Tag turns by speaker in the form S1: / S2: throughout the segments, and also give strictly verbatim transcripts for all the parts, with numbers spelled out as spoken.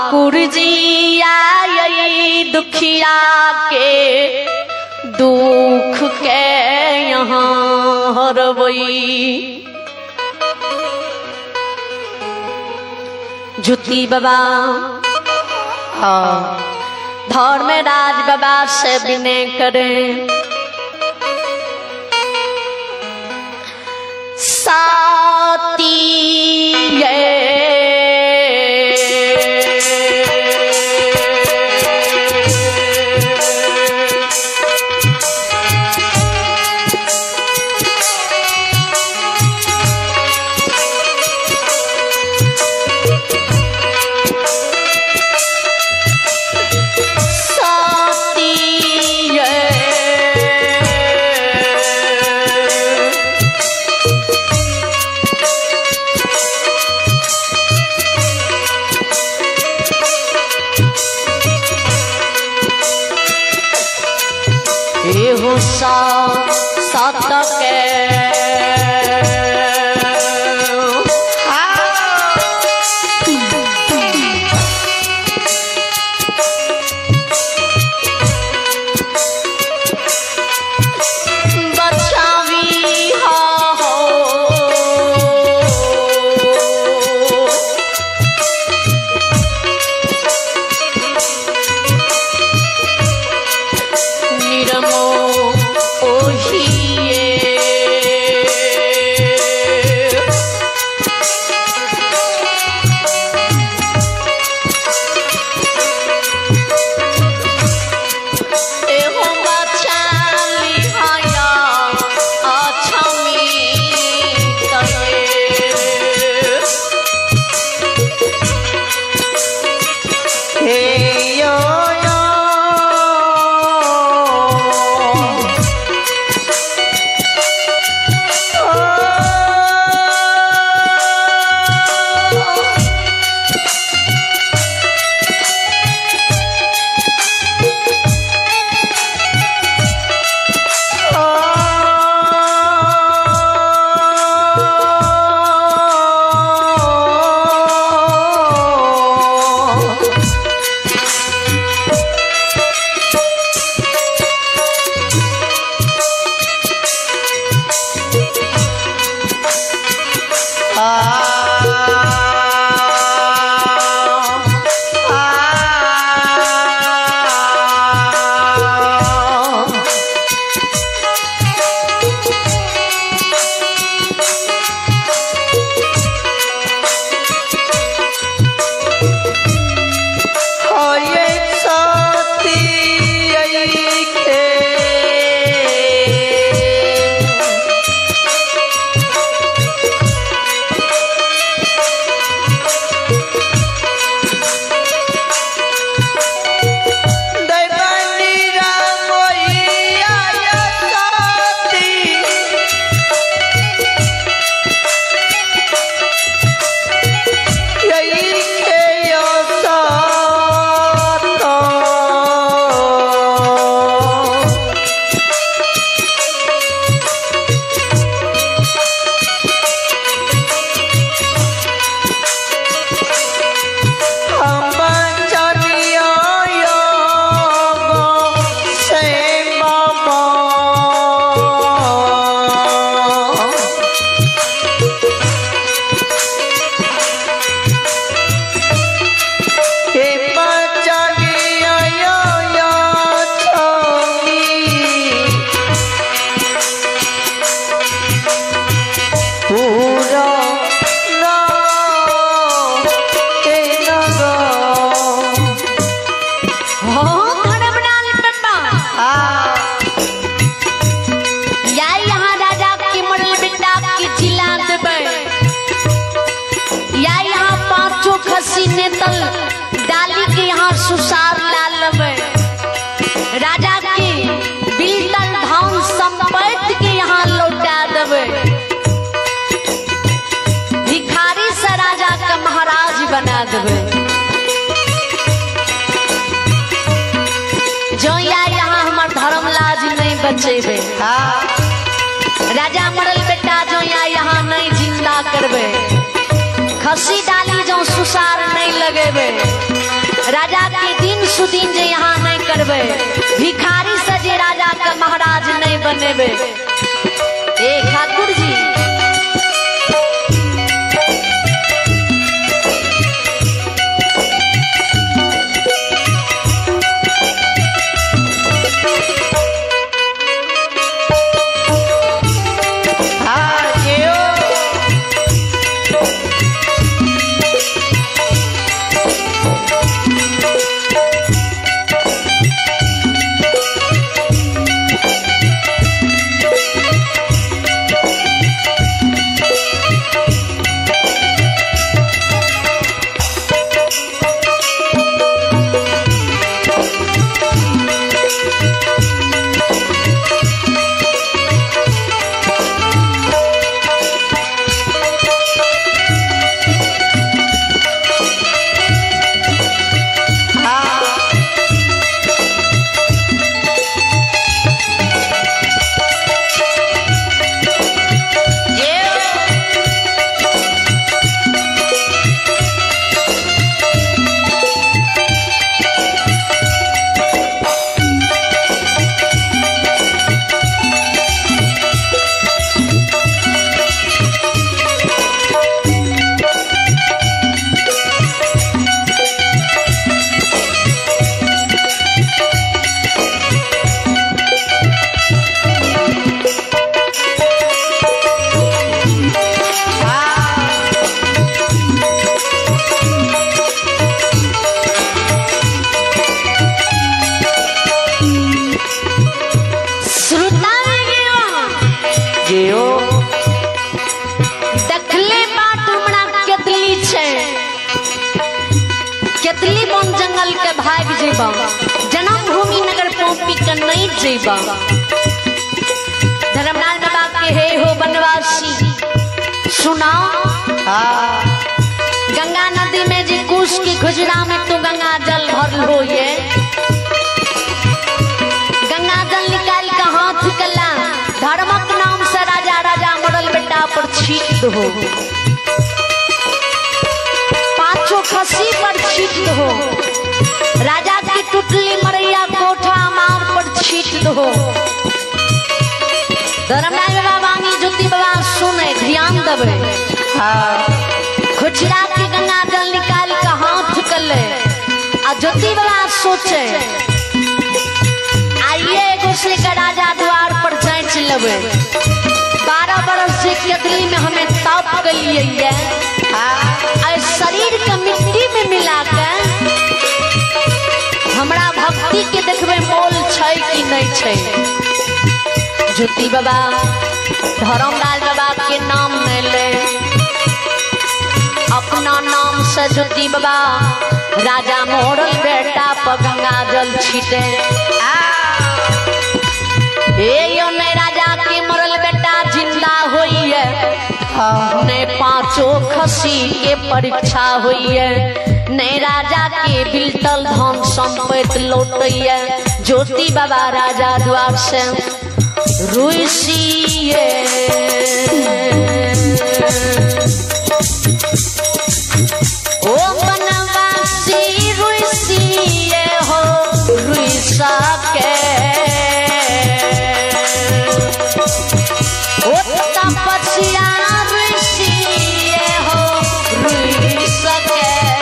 S1: ठाकुर जी आई दुखिया के दुख के यहाँ हरवई। जुती बाबा हाँ धर्मराज बाबा से विनय करें, साती डाली के यहाँ सुसार लाल राजा के बिल्टन धाम संपत्ति के यहाँ लौटा देवे, भिखारी से राजा का महाराज बना देवे। जो या यहाँ हमार धर्म लाज नहीं बचेबे, राजा मरल बेटा जो या यहाँ नहीं जिंदा करबे, खसी डाली जो सुसार नहीं लगेबे। सुदीन जे यहाँ नहीं करबे, भिखारी से जे राजा का महाराज नहीं बनेबे। ए ठाकुर जी जन्मभूमि नगर पोपी का नहीं जेबा। धर्मराज बाबा के हे हो बनवासी सुनाओ। गंगा नदी में जी कुश की खुजरा में तो गंगा जल भर हो ये गंगा जल निकाल के हाथ कला धर्मक नाम से राजा राजा मरल बेटा पर छीट हो, पांचों खसी पर छीट हो, राजा की टुटली मरैया कोठा मार पर छीट दो। धर्मराज बाबा ज्योति बाबा सुने ध्यान देवे। खुचरा के गंगा जल निकाल के हाथ कर ले आ ज्योति बाबा सोचे आइए एगो से का राजा द्वार पर जांच लेवे। बारह बरस से केतली में हमें ताप कर लिए शरीर के मिट्टी में मिला के हमरा भक्ति के देखबे मोल छै कि नहीं छै। ज्योति बाबा धर्मराज बाबा के नाम नहीं ले, अपना नाम से ज्योति बाबा राजा मोरल बेटा पर गंगा जल छीटे। यो ने राजा के मरल बेटा जिंदा होई है, ने पांचों खसी के परीक्षा हुई है, ने राजा के बिल्टल धन संपत्ति लौटैया। ज्योति बाबा राजा द्वार से रुइसिए ओ बनवासी रुइसिए हो रुइसा के ओ तपस्या रुइसिए हो रुइसा के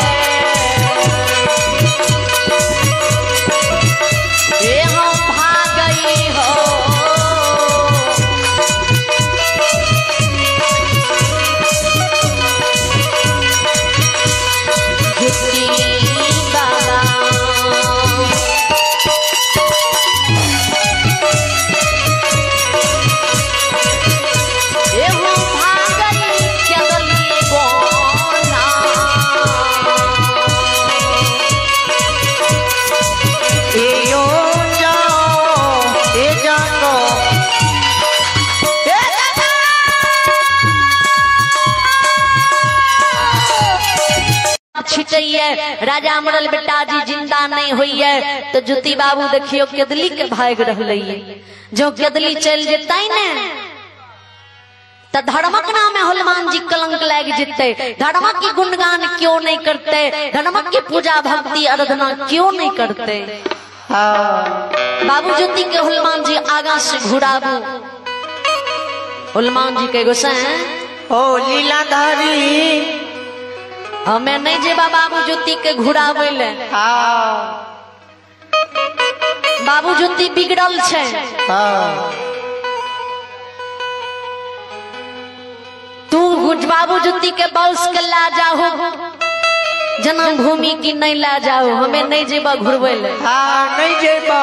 S1: राजा मरल बेटा जी जिंदा नहीं हुई है तो ज्योति बाबू देखियो केदली के भाग रही। जो केदली चल जेता ने तो धर्मक नाम में हनुमान जी कलंक लग जेते। धर्मक की गुणगान क्यों नहीं करते, धर्मक की पूजा भक्ति आराधना क्यों नहीं करते।
S2: हाँ
S1: बाबू ज्योति के हनुमान जी आगा से घुराबू। हनुमान जी के गोसा
S2: ओ लीलाधारी
S1: हमें नहीं जेबा बाबू ज्योति के घुरावे ले।
S2: हाँ
S1: बाबू ज्योति बिगड़ल छे।
S2: हाँ
S1: तू बाबू ज्योति के बंश के ला जाओ, जन्मभूमि की नहीं ला जाओ, हमें नहीं जेबा घुरवे ले।
S2: हाँ नहीं जेबा।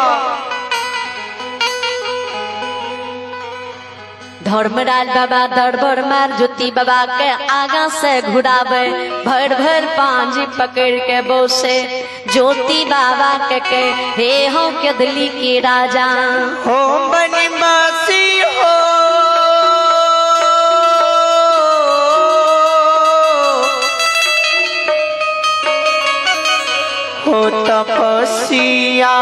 S1: धर्मराज बाबा दरबार मार ज्योति बाबा के आगा से घुरावे। भर भर पांजी पकड़ के बोसे ज्योति बाबा के के हे हो के दिल्ली के राजा
S2: हो बनी मासी हो हो तपस्या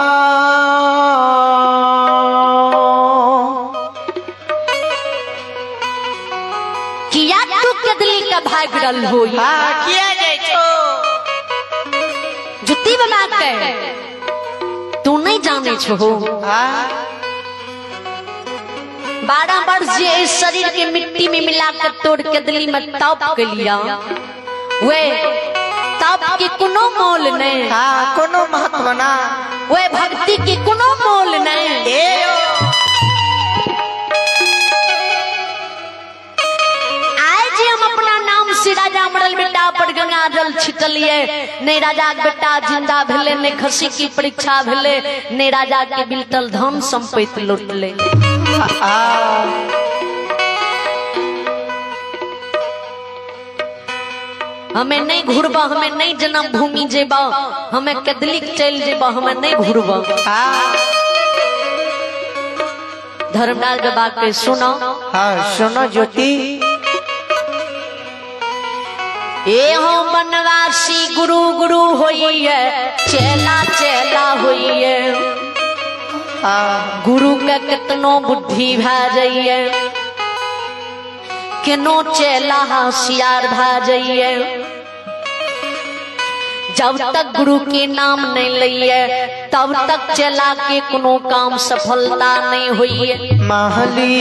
S1: किया तू के दिल्ली का भाई बिरल हो।
S2: हाँ किया जाए छो
S1: जुत्ती बना के तू नहीं जाने छो।
S2: हाँ
S1: बारह वर्ष जे इस शरीर के मिट्टी में मिलाकर तोड़ के दिल्ली में तप के लिया, वे तप की कोनो मोल नहीं।
S2: हाँ कोनो महत्व ना,
S1: वे भक्ति की कोनो मोल नहीं।
S2: ए
S1: आज हम अपना नाम से राजा मरल बेटा पर गंगा जल छिटलिए। नहीं राजा के बेटा जिंदा भेले, नहीं खसी की परीक्षा भेले, नहीं राजा के बिलतल धन संपत्ति लूट ले। हमें नहीं घुरबा, हमें नहीं जन्म भूमि जेबा, हमें कैथलिक चल जेबा, हमें नहीं घुरबा। धर्मराज बाबा के सुनो।
S2: हाँ सुनो ज्योति।
S1: ये हो बनवासी गुरु गुरु होई है, चेला चेला होई है।
S2: हाँ
S1: गुरु के कितनो बुद्धि भा जाइए, केनो चेला होशियार भा जाइए। जब तक गुरु के नाम नहीं लइए तब तक चेला के कोनो काम सफलता नहीं हुई।
S2: महली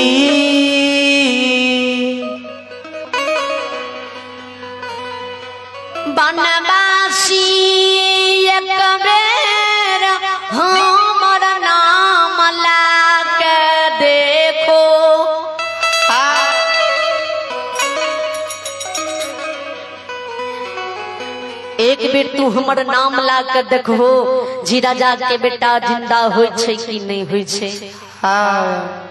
S1: बनवासी एक बेर हमर नाम ला के देखो। एक बेर तू हमर नाम ला के देखो जी राजा के बेटा जिंदा होय छै कि नहीं होय छै।
S2: हाँ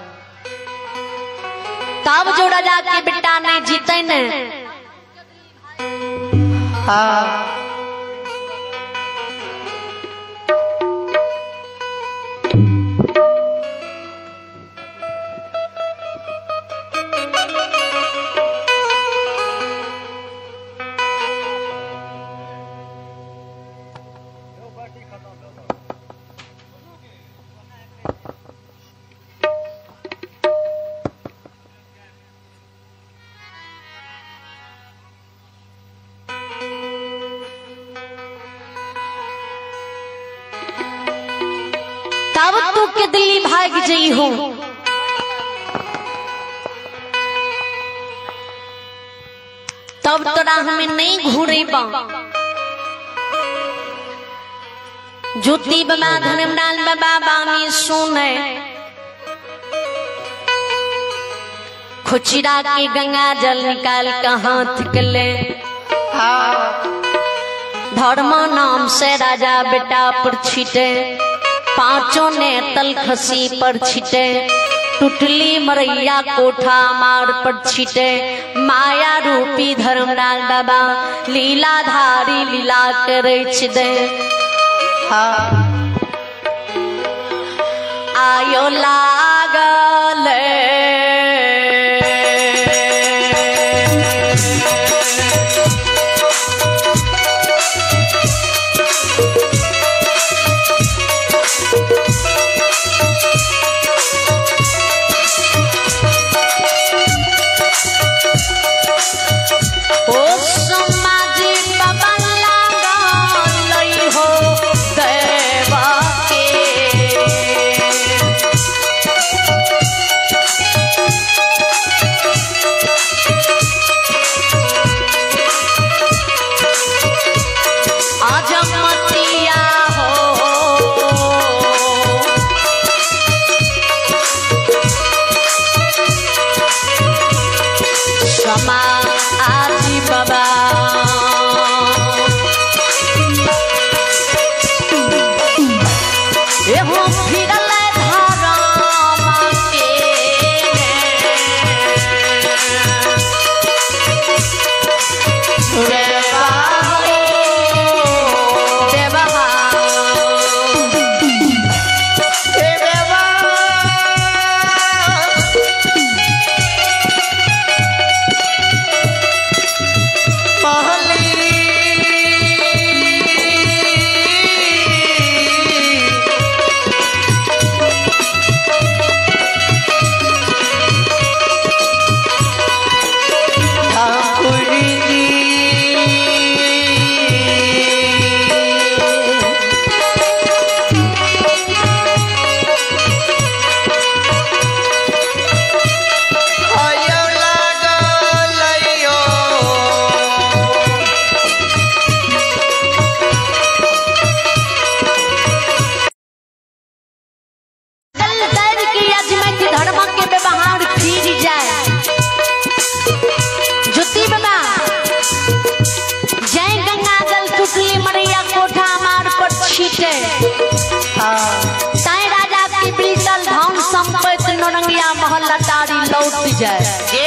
S1: तब जो राजा के बेटा नहीं जीते ने।
S2: हाँ
S1: तब तू के दिल्ली भाग जई हो। तब तोरा हमें नहीं घूरेबा। ज्योति बाबा धर्मराज बाबा बानी सुने। खुचिरा के गंगा जल निकाल के हाथ के ले। धर्म नाम से राजा बेटा पर छिटे, पांचों ने तल खसी पर छिटे। टुटली मरैया कोठा मार पर छिटे। माया रूपी धर्मराज बाबा लीलाधारी लीला करे छिदे। आयो लागल जाए।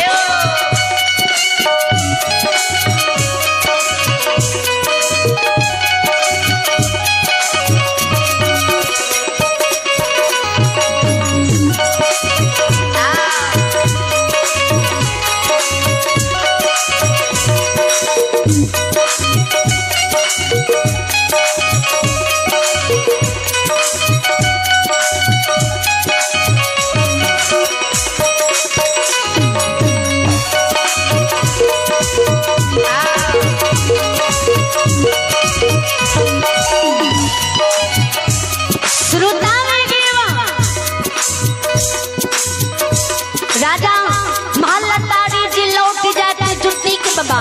S1: राजा महलतारी जी लौट जाते जुत्ती के बाबा।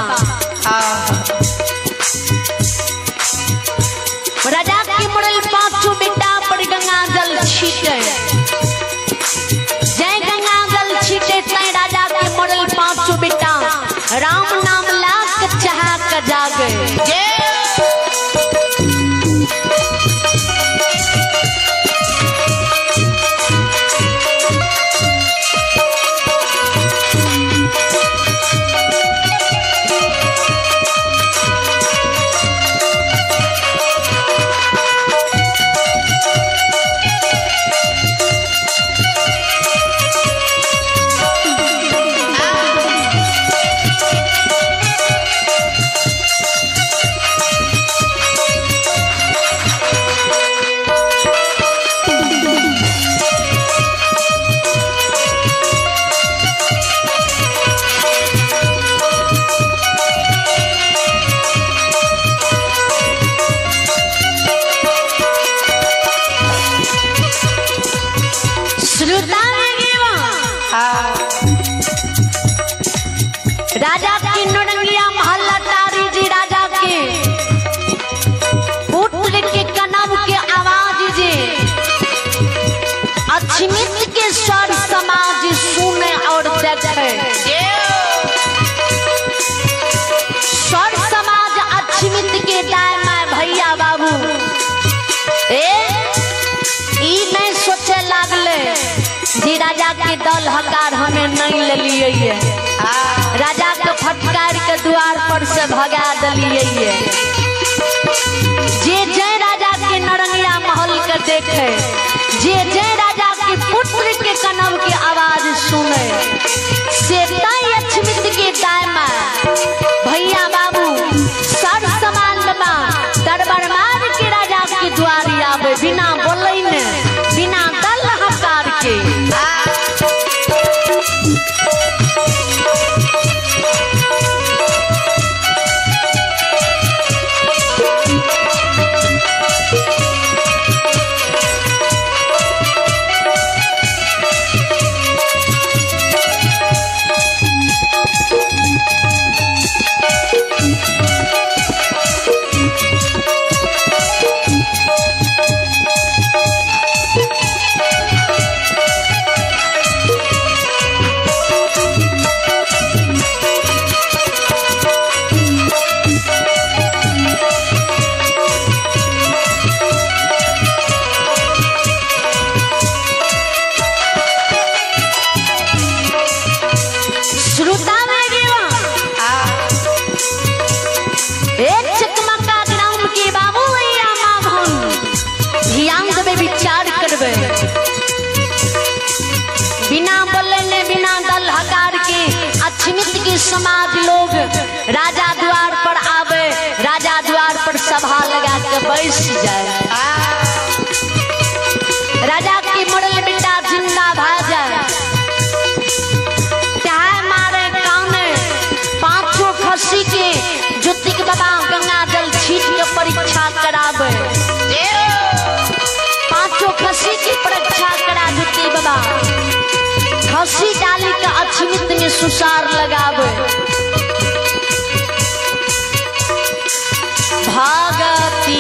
S1: राजा की मुड़ल पांचों बेटा पर गंगा जल छीटे, जय गंगा जल छीटे तय राजा के मुड़ल पांचों बेटा राम नाम लाख चाह कर जागे। राजा की नौरंगिया महलतारी जी राजा के पुत्र के कनव के आवाज जे अछमित के स्वर समाज सुने और देखे। स्वर समाज अछमित के दाय में भैया बाबू ए ई नहीं सोचे लागले जी राजा के दल हकार हमें नहीं ले लिए, राजा के फटकार के द्वार पर से भगा दिलिए। जे जय राजा के नरंगिया महल के देखे, जे जय राजा के पुत्र के कनव के आवाज सुने, से तय अछमित के दायमा भैया बाबू सर समान लबा दरबार मार के राजा के द्वार आवे बिना बोलैने बिना दल हकार के। बिना बोलने बिना दल हकार के अछमित के समाज लोग राजा द्वार पर आवे, राजा द्वार पर सभा लगा के बैठ जाए। राजा की मुड़ल बेटा जिंदा भाजा चाहे मारे काने पांचों खसी के जुत्ती के बाबा गंगा जल छीट के परीक्षा करावे। पांचों खसी की परीक्षा करा जुत्ती बाबा खसी डाली का अछमित में सुसार लगावे। भागती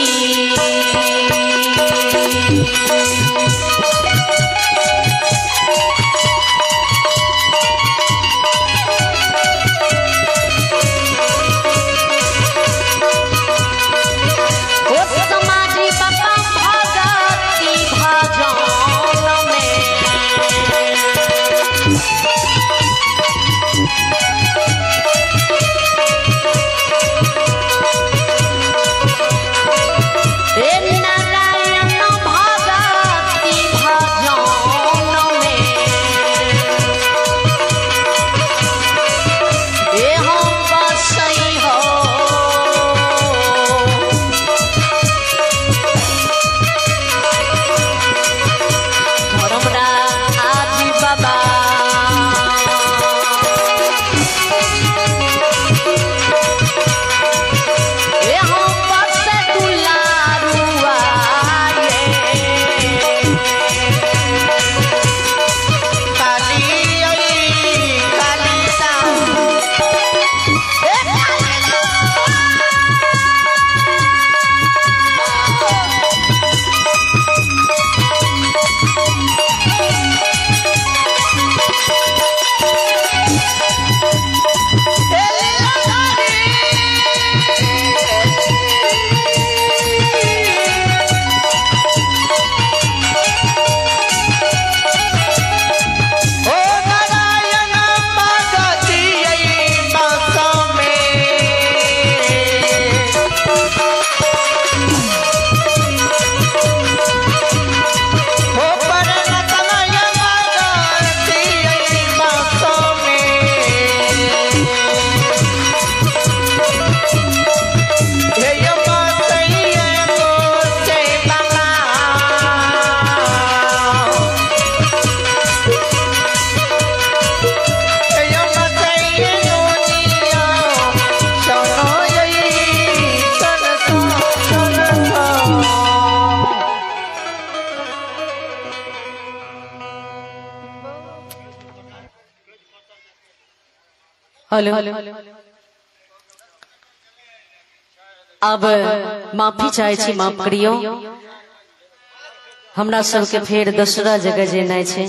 S1: हेलो अब माफी चाहे छी, माफ करियो। हमरा सबके फेर दूसरा जगह जेनाइ छै।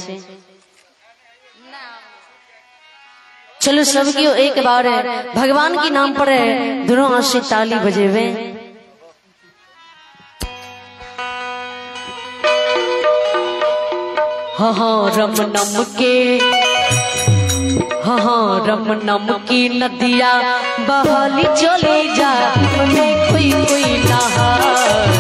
S1: चलो सब कियो एक बार भगवान के नाम पर दोनों हाथ से ताली बजेवे। हाँ हाँ रम नम के, हाँ हाँ रम नम की नदिया बहाली चले जा, में कोई कोई नहा